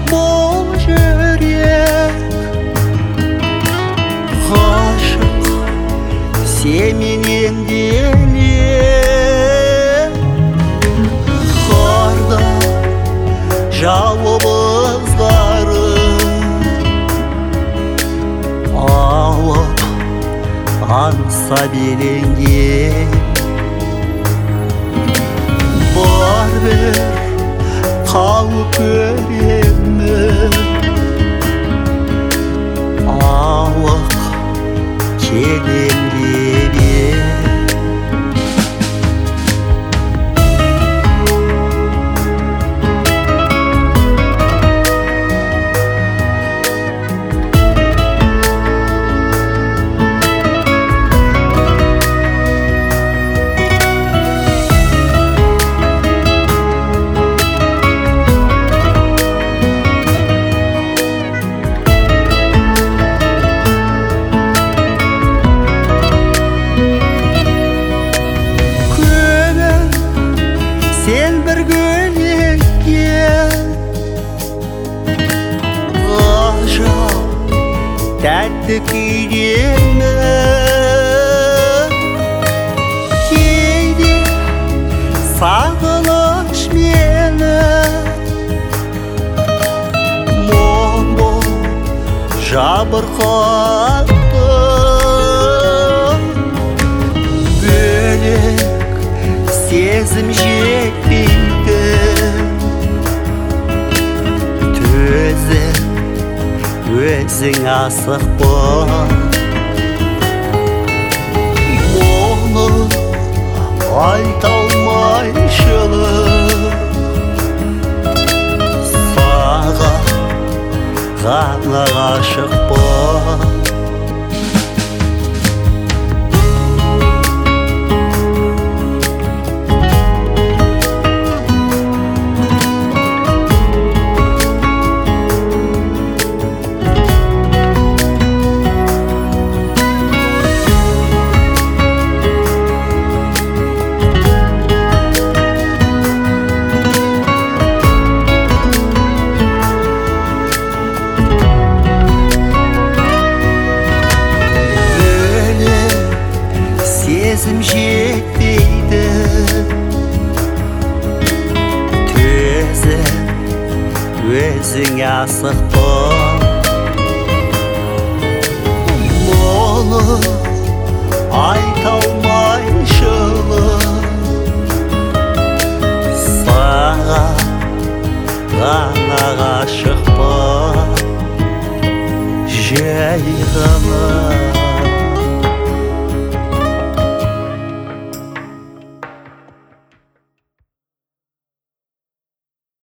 бұл жүрек ғашық семенен деле қарда жалбыздары алып аңса беленген бар бір қалып көремін ауық келем деп сен бір гүлден ғажап тәтті күйдемін кейде сағыныш мені мұң болып жабырқатты бөлек сезім жетпейді төзім өзің асықпа оны айта алмай шығып саған ғана ғашықпа сезім жетпейді төзім өзің асықпа мұны айта алмай шығып